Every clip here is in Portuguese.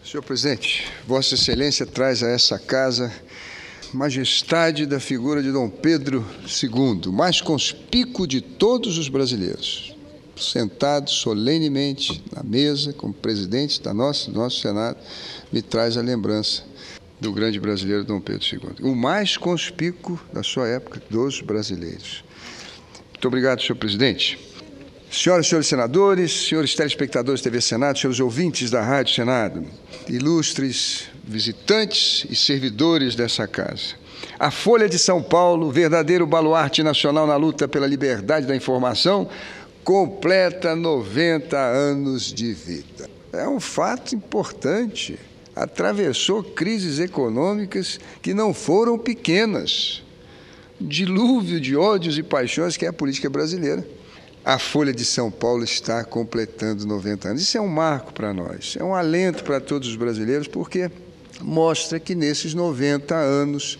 Senhor presidente, Vossa Excelência traz a essa casa majestade da figura de Dom Pedro II, mais conspícuo de todos os brasileiros, sentado solenemente na mesa como presidente do nosso Senado, me traz a lembrança do grande brasileiro Dom Pedro II, o mais conspícuo da sua época dos brasileiros. Muito obrigado, senhor presidente. Senhoras e senhores senadores, senhores telespectadores da TV Senado, senhores ouvintes da Rádio Senado, ilustres visitantes e servidores dessa casa. A Folha de São Paulo, verdadeiro baluarte nacional na luta pela liberdade da informação, completa 90 anos de vida. É um fato importante. Atravessou crises econômicas que não foram pequenas. Dilúvio de ódios e paixões que é a política brasileira. A Folha de São Paulo está completando 90 anos. Isso é um marco para nós, é um alento para todos os brasileiros, porque mostra que nesses 90 anos,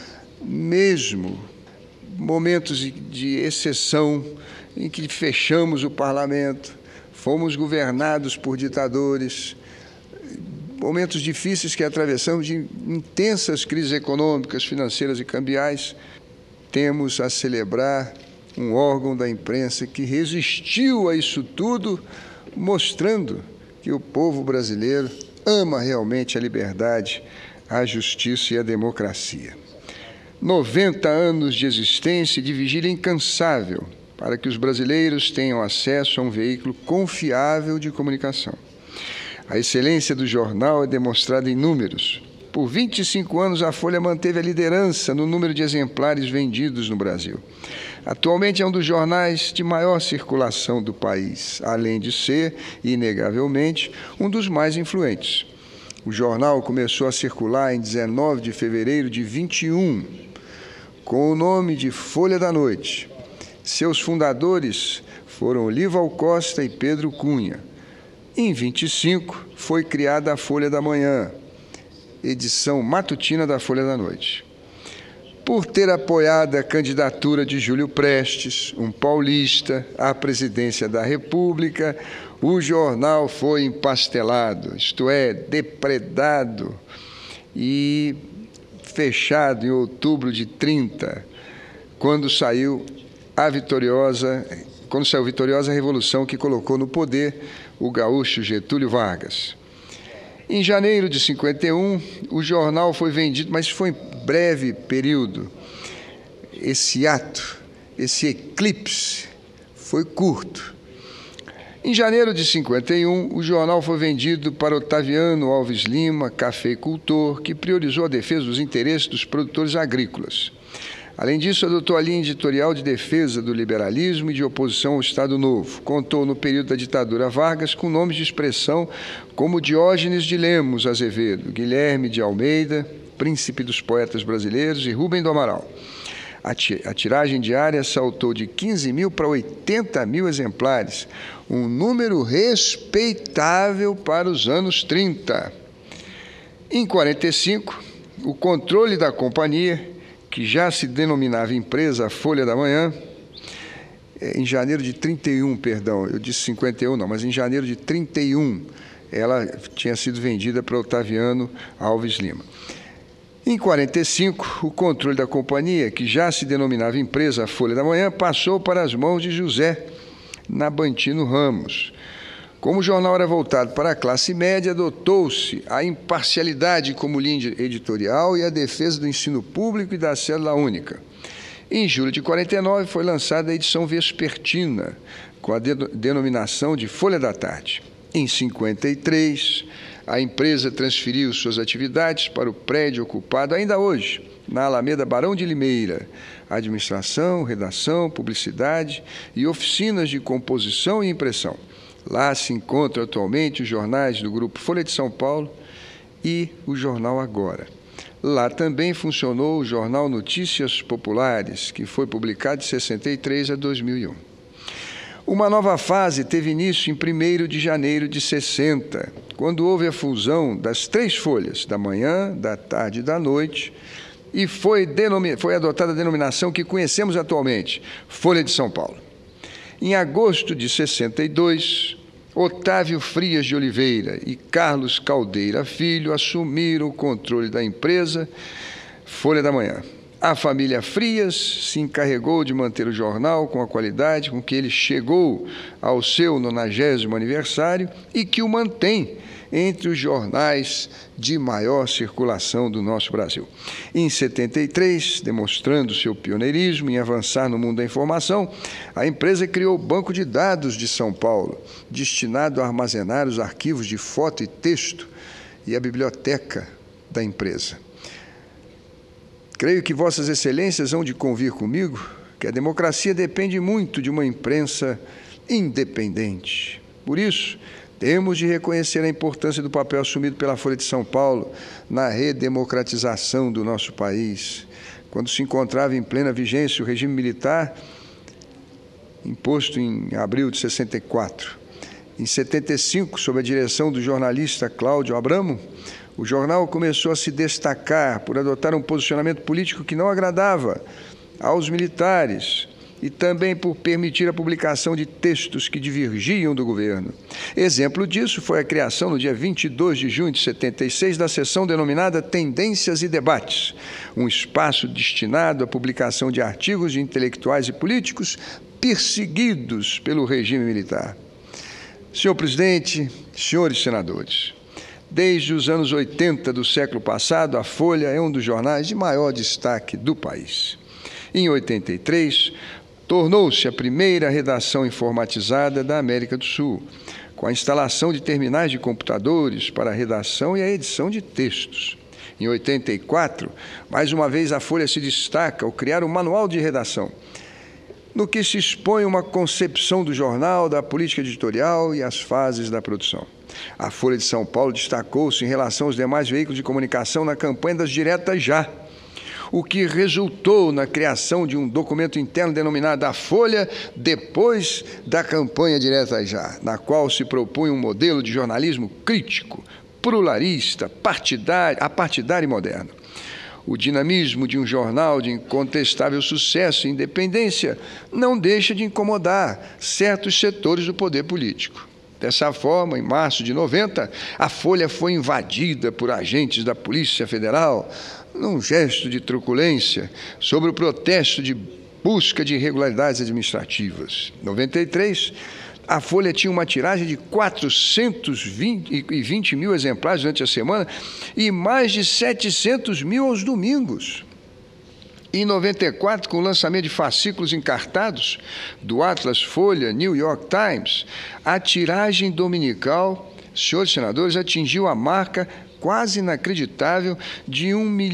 mesmo momentos de exceção, em que fechamos o parlamento, fomos governados por ditadores, momentos difíceis que atravessamos de intensas crises econômicas, financeiras e cambiais, temos a celebrar um órgão da imprensa que resistiu a isso tudo, mostrando que o povo brasileiro ama realmente a liberdade, a justiça e a democracia. 90 anos de existência e de vigília incansável para que os brasileiros tenham acesso a um veículo confiável de comunicação. A excelência do jornal é demonstrada em números. Por 25 anos, a Folha manteve a liderança no número de exemplares vendidos no Brasil. Atualmente é um dos jornais de maior circulação do país, além de ser, inegavelmente, um dos mais influentes. O jornal começou a circular em 19 de fevereiro de 21, com o nome de Folha da Noite. Seus fundadores foram Olival Costa e Pedro Cunha. Em 25, foi criada a Folha da Manhã, edição matutina da Folha da Noite. Por ter apoiado a candidatura de Júlio Prestes, um paulista, à presidência da República, o jornal foi empastelado, isto é, depredado e fechado em outubro de 30, quando saiu vitoriosa a revolução que colocou no poder o gaúcho Getúlio Vargas. Em janeiro de 51, o jornal foi vendido, mas foi em breve período. Esse ato, esse eclipse, foi curto. Em janeiro de 51, o jornal foi vendido para Otaviano Alves Lima, cafeicultor, que priorizou a defesa dos interesses dos produtores agrícolas. Além disso, adotou a linha editorial de defesa do liberalismo e de oposição ao Estado Novo. Contou, no período da ditadura Vargas, com nomes de expressão como Diógenes de Lemos Azevedo, Guilherme de Almeida, príncipe dos poetas brasileiros, e Rubem do Amaral. A tiragem diária saltou de 15 mil para 80 mil exemplares, um número respeitável para os anos 30. Em 45, o controle da companhia, que já se denominava empresa Folha da Manhã, em janeiro de 31, perdão, eu disse 51 não, mas em janeiro de 31, ela tinha sido vendida para Otaviano Alves Lima. Em 45, o controle da companhia, que já se denominava empresa Folha da Manhã, passou para as mãos de José Nabantino Ramos. Como o jornal era voltado para a classe média, adotou-se a imparcialidade como linha editorial e a defesa do ensino público e da cédula única. Em julho de 49, foi lançada a edição vespertina, com a denominação de Folha da Tarde. Em 53, a empresa transferiu suas atividades para o prédio ocupado ainda hoje, na Alameda Barão de Limeira, administração, redação, publicidade e oficinas de composição e impressão. Lá se encontram atualmente os jornais do Grupo Folha de São Paulo e o Jornal Agora. Lá também funcionou o jornal Notícias Populares, que foi publicado de 63 a 2001. Uma nova fase teve início em 1º de janeiro de 60, quando houve a fusão das 3 folhas, da manhã, da tarde e da noite, e foi adotada a denominação que conhecemos atualmente, Folha de São Paulo. Em agosto de 62, Otávio Frias de Oliveira e Carlos Caldeira Filho assumiram o controle da empresa Folha da Manhã. A família Frias se encarregou de manter o jornal com a qualidade com que ele chegou ao seu 90º aniversário e que o mantém entre os jornais de maior circulação do nosso Brasil. Em 73, demonstrando seu pioneirismo em avançar no mundo da informação, a empresa criou o Banco de Dados de São Paulo, destinado a armazenar os arquivos de foto e texto e a biblioteca da empresa. Creio que Vossas Excelências hão de convir comigo que a democracia depende muito de uma imprensa independente. Por isso, temos de reconhecer a importância do papel assumido pela Folha de São Paulo na redemocratização do nosso país. Quando se encontrava em plena vigência o regime militar, imposto em abril de 64. Em 75, sob a direção do jornalista Cláudio Abramo, o jornal começou a se destacar por adotar um posicionamento político que não agradava aos militares e também por permitir a publicação de textos que divergiam do governo. Exemplo disso foi a criação, no dia 22 de junho de 76, da seção denominada Tendências e Debates, um espaço destinado à publicação de artigos de intelectuais e políticos perseguidos pelo regime militar. Senhor presidente, senhores senadores, desde os anos 80 do século passado, a Folha é um dos jornais de maior destaque do país. Em 83, tornou-se a primeira redação informatizada da América do Sul, com a instalação de terminais de computadores para a redação e a edição de textos. Em 84, mais uma vez a Folha se destaca ao criar um manual de redação, no que se expõe uma concepção do jornal, da política editorial e as fases da produção. A Folha de São Paulo destacou-se em relação aos demais veículos de comunicação na campanha das diretas já, o que resultou na criação de um documento interno denominado A Folha depois da campanha direta já, na qual se propunha um modelo de jornalismo crítico, pluralista, apartidário e moderno. O dinamismo de um jornal de incontestável sucesso e independência não deixa de incomodar certos setores do poder político. Dessa forma, em março de 90, a Folha foi invadida por agentes da Polícia Federal, num gesto de truculência, sobre o protesto de busca de irregularidades administrativas. Em 93, a Folha tinha uma tiragem de 420 mil exemplares durante a semana e mais de 700 mil aos domingos. Em 94, com o lançamento de fascículos encartados do Atlas Folha, New York Times, a tiragem dominical, senhores senadores, atingiu a marca quase inacreditável de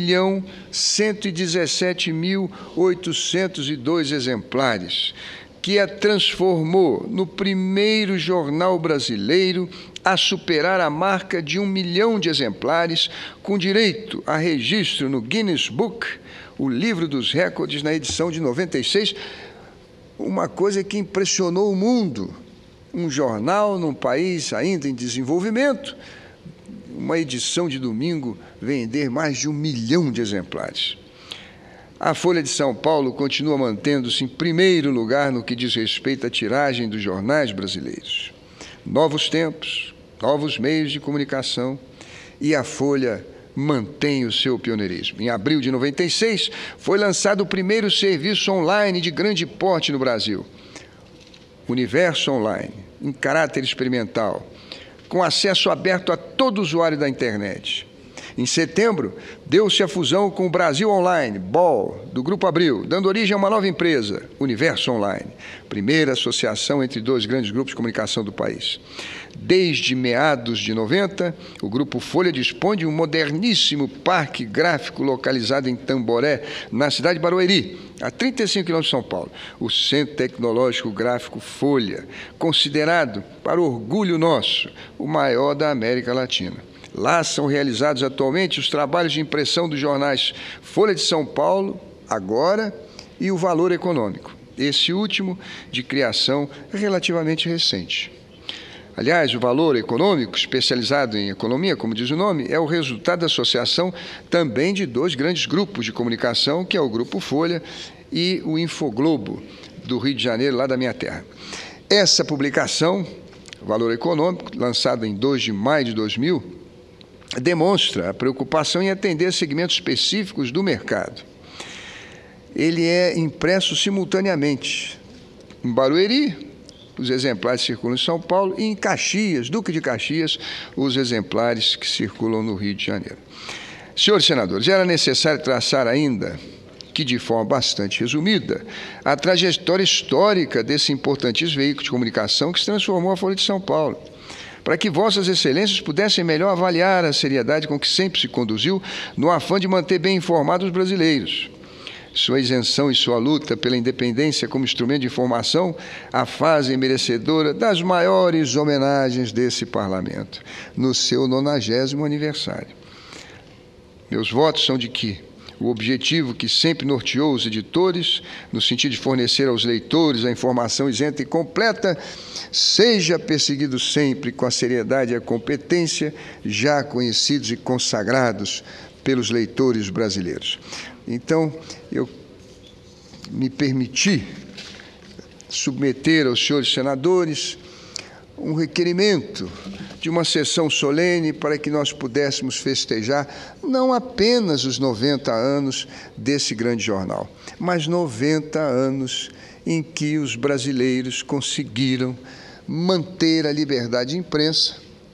1.117.802 exemplares, que a transformou no primeiro jornal brasileiro a superar a marca de 1 milhão de exemplares, com direito a registro no Guinness Book, o livro dos recordes, na edição de 96, uma coisa que impressionou o mundo. Um jornal num país ainda em desenvolvimento, uma edição de domingo vender mais de 1 milhão de exemplares. A Folha de São Paulo continua mantendo-se em primeiro lugar no que diz respeito à tiragem dos jornais brasileiros. Novos tempos, novos meios de comunicação e a Folha mantém o seu pioneirismo. Em abril de 96, foi lançado o primeiro serviço online de grande porte no Brasil, Universo Online, em caráter experimental, com acesso aberto a todo usuário da internet. Em setembro, deu-se a fusão com o Brasil Online, BOL, do Grupo Abril, dando origem a uma nova empresa, Universo Online, primeira associação entre dois grandes grupos de comunicação do país. Desde meados de 90, o Grupo Folha dispõe de um moderníssimo parque gráfico localizado em Tamboré, na cidade de Barueri, a 35 quilômetros de São Paulo. O Centro Tecnológico Gráfico Folha, considerado, para orgulho nosso, o maior da América Latina. Lá são realizados atualmente os trabalhos de impressão dos jornais Folha de São Paulo, Agora e o Valor Econômico, esse último de criação relativamente recente. Aliás, o Valor Econômico, especializado em economia, como diz o nome, é o resultado da associação também de dois grandes grupos de comunicação, que é o Grupo Folha e o Infoglobo, do Rio de Janeiro, lá da minha terra. Essa publicação Valor Econômico, lançado em 2 de maio de 2000, demonstra a preocupação em atender segmentos específicos do mercado. Ele é impresso simultaneamente em Barueri, os exemplares circulam em São Paulo, e em Caxias, Duque de Caxias, os exemplares que circulam no Rio de Janeiro. Senhores senadores, era necessário traçar ainda, que de forma bastante resumida, a trajetória histórica desse importantíssimo veículo de comunicação que se transformou a Folha de São Paulo, para que vossas excelências pudessem melhor avaliar a seriedade com que sempre se conduziu no afã de manter bem informados os brasileiros. Sua isenção e sua luta pela independência como instrumento de informação a fazem merecedora das maiores homenagens desse Parlamento, no seu 90º aniversário. Meus votos são de que o objetivo que sempre norteou os editores, no sentido de fornecer aos leitores a informação isenta e completa, seja perseguido sempre com a seriedade e a competência já conhecidos e consagrados pelos leitores brasileiros. Então, eu me permiti submeter aos senhores senadores um requerimento de uma sessão solene para que nós pudéssemos festejar não apenas os 90 anos desse grande jornal, mas 90 anos em que os brasileiros conseguiram manter a liberdade de imprensa.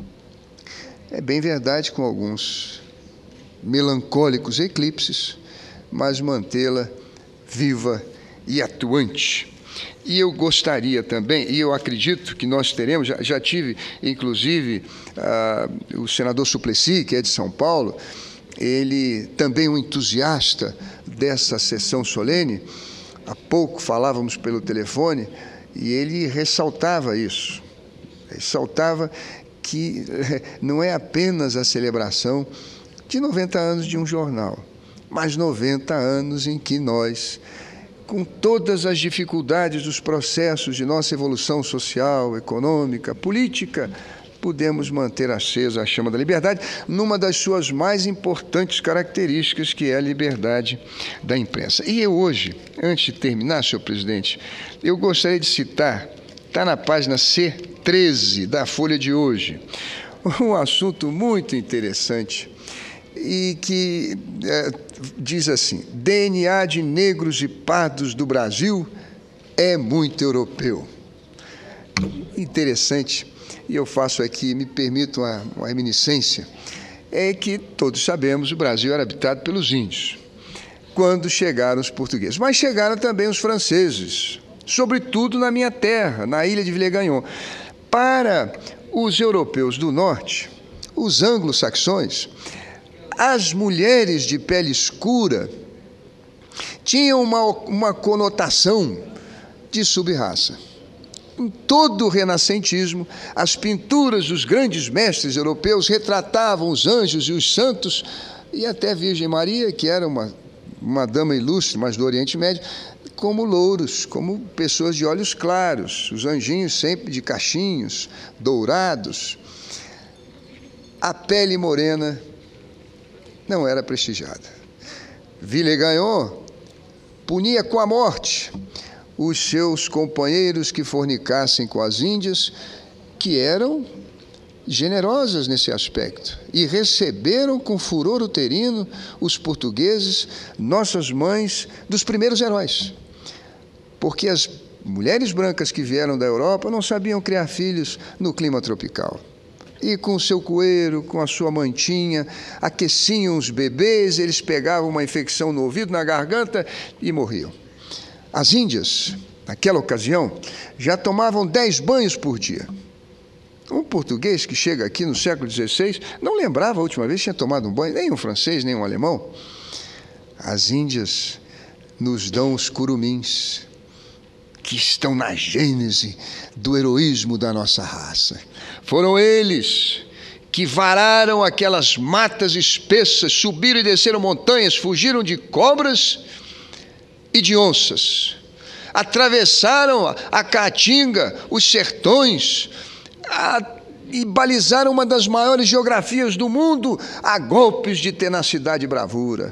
É bem verdade, com alguns melancólicos eclipses, mas mantê-la viva e atuante. E eu gostaria também, e eu acredito que nós teremos, já tive, inclusive, o senador Suplicy, que é de São Paulo, ele também um entusiasta dessa sessão solene. Há pouco falávamos pelo telefone e ele ressaltava isso, ressaltava que não é apenas a celebração de 90 anos de um jornal, mas 90 anos em que nós, com todas as dificuldades dos processos de nossa evolução social, econômica, política, pudemos manter acesa a chama da liberdade numa das suas mais importantes características, que é a liberdade da imprensa. E eu hoje, antes de terminar, senhor presidente, eu gostaria de citar, está na página C13 da Folha de hoje, um assunto muito interessante, e que diz assim: DNA de negros e pardos do Brasil é muito europeu. Interessante, e eu faço aqui, me permito uma reminiscência, é que todos sabemos, o Brasil era habitado pelos índios, quando chegaram os portugueses, mas chegaram também os franceses, sobretudo na minha terra, na ilha de Villegagnon. Para os europeus do norte, os anglo-saxões, as mulheres de pele escura tinham uma conotação de sub-raça. Em todo o renascentismo, as pinturas dos grandes mestres europeus retratavam os anjos e os santos, e até a Virgem Maria, que era uma dama ilustre, mas do Oriente Médio, como louros, como pessoas de olhos claros, os anjinhos sempre de cachinhos, dourados. A pele morena não era prestigiada. Villegagnon punia com a morte os seus companheiros que fornicassem com as índias, que eram generosas nesse aspecto, e receberam com furor uterino os portugueses, nossas mães, dos primeiros heróis. Porque as mulheres brancas que vieram da Europa não sabiam criar filhos no clima tropical. E com o seu coeiro, com a sua mantinha, aqueciam os bebês, eles pegavam uma infecção no ouvido, na garganta e morriam. As índias, naquela ocasião, já tomavam 10 banhos por dia. Um português que chega aqui no século XVI não lembrava a última vez que tinha tomado um banho, nem um francês, nem um alemão. As índias nos dão os curumins, que estão na gênese do heroísmo da nossa raça. Foram eles que vararam aquelas matas espessas, subiram e desceram montanhas, fugiram de cobras e de onças, atravessaram a Caatinga, os sertões, e balizaram uma das maiores geografias do mundo a golpes de tenacidade e bravura.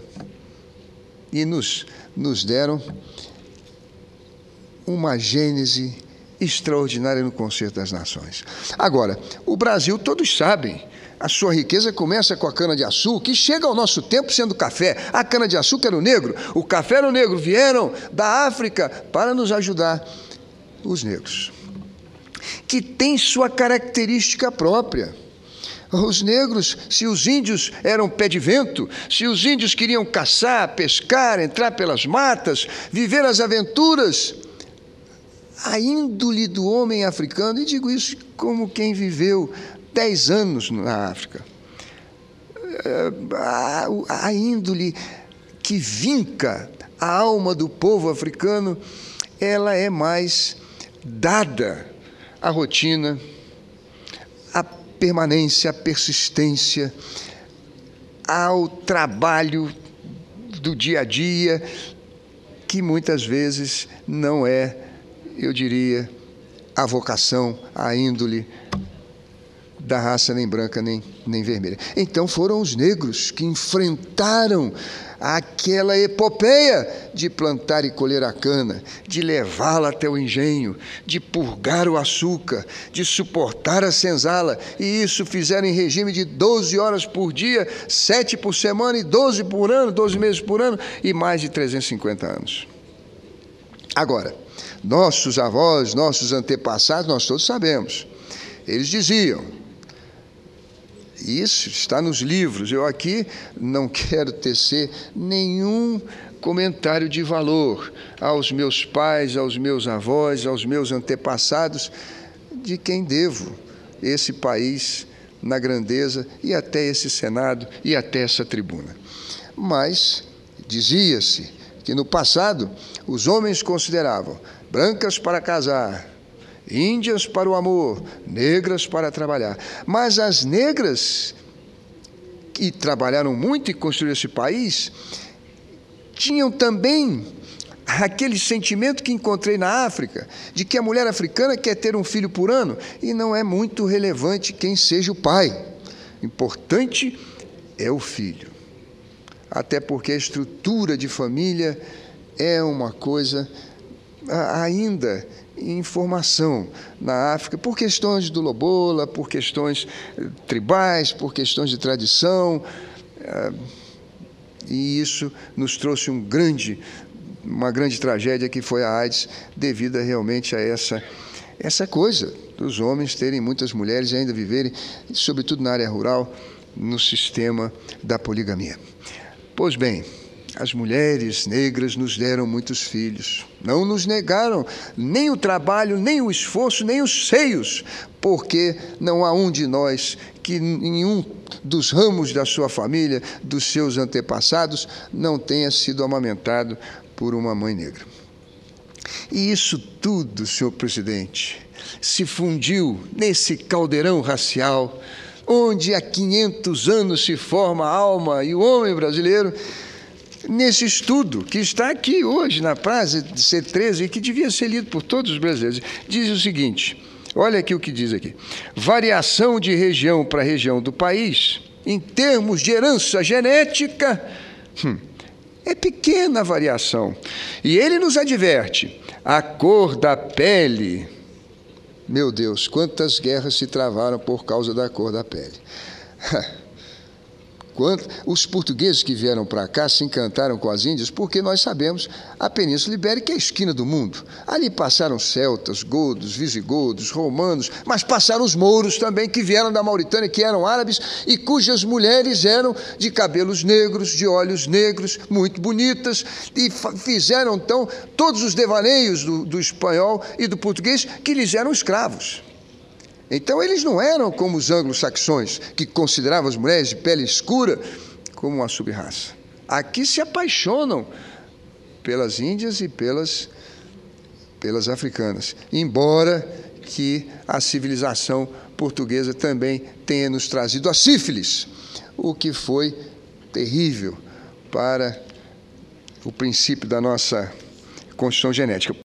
E nos deram uma gênese extraordinária no concerto das nações. Agora, o Brasil, todos sabem, a sua riqueza começa com a cana-de-açúcar e chega ao nosso tempo sendo café. A cana-de-açúcar era o negro, o café era o negro. Vieram da África para nos ajudar, os negros, que têm sua característica própria. Os negros, se os índios eram pé de vento, se os índios queriam caçar, pescar, entrar pelas matas, viver as aventuras, a índole do homem africano, e digo isso como quem viveu 10 anos na África, a índole que vinca a alma do povo africano, ela é mais dada à rotina, à permanência, à persistência, ao trabalho do dia a dia, que muitas vezes não é, eu diria, a vocação, a índole da raça nem branca nem vermelha. Então foram os negros que enfrentaram aquela epopeia de plantar e colher a cana, de levá-la até o engenho, de purgar o açúcar, de suportar a senzala, e isso fizeram em regime de 12 horas por dia, 7 por semana e 12 por ano, 12 meses por ano, e mais de 350 anos. Agora, nossos avós, nossos antepassados, nós todos sabemos, eles diziam, isso está nos livros, eu aqui não quero tecer nenhum comentário de valor aos meus pais, aos meus avós, aos meus antepassados, de quem devo esse país na grandeza e até esse Senado e até essa tribuna. Mas dizia-se que no passado os homens consideravam brancas para casar, índias para o amor, negras para trabalhar. Mas as negras, que trabalharam muito e construíram esse país, tinham também aquele sentimento que encontrei na África, de que a mulher africana quer ter um filho por ano, e não é muito relevante quem seja o pai. Importante é o filho. Até porque a estrutura de família é uma coisa ainda em formação na África, por questões do lobola, por questões tribais, por questões de tradição, e isso nos trouxe uma grande tragédia, que foi a AIDS, devido realmente a essa coisa dos homens terem muitas mulheres e ainda viverem, sobretudo na área rural, no sistema da poligamia. Pois bem, as mulheres negras nos deram muitos filhos, não nos negaram nem o trabalho, nem o esforço, nem os seios, porque não há um de nós que em um dos ramos da sua família, dos seus antepassados, não tenha sido amamentado por uma mãe negra. E isso tudo, senhor presidente, se fundiu nesse caldeirão racial, onde há 500 anos se forma a alma e o homem brasileiro. Nesse estudo, que está aqui hoje na praça de C13 e que devia ser lido por todos os brasileiros, diz o seguinte, olha aqui o que diz aqui: variação de região para região do país, em termos de herança genética, é pequena a variação. E ele nos adverte, a cor da pele, meu Deus, quantas guerras se travaram por causa da cor da pele. Os portugueses que vieram para cá se encantaram com as índias, porque nós sabemos a Península Ibérica é a esquina do mundo. Ali passaram celtas, godos, visigodos, romanos, mas passaram os mouros também, que vieram da Mauritânia, que eram árabes e cujas mulheres eram de cabelos negros, de olhos negros, muito bonitas, e fizeram então todos os devaneios do espanhol e do português, que lhes eram escravos. Então, eles não eram como os anglo-saxões, que consideravam as mulheres de pele escura como uma sub-raça. Aqui se apaixonam pelas índias e pelas africanas, embora que a civilização portuguesa também tenha nos trazido a sífilis, o que foi terrível para o princípio da nossa construção genética.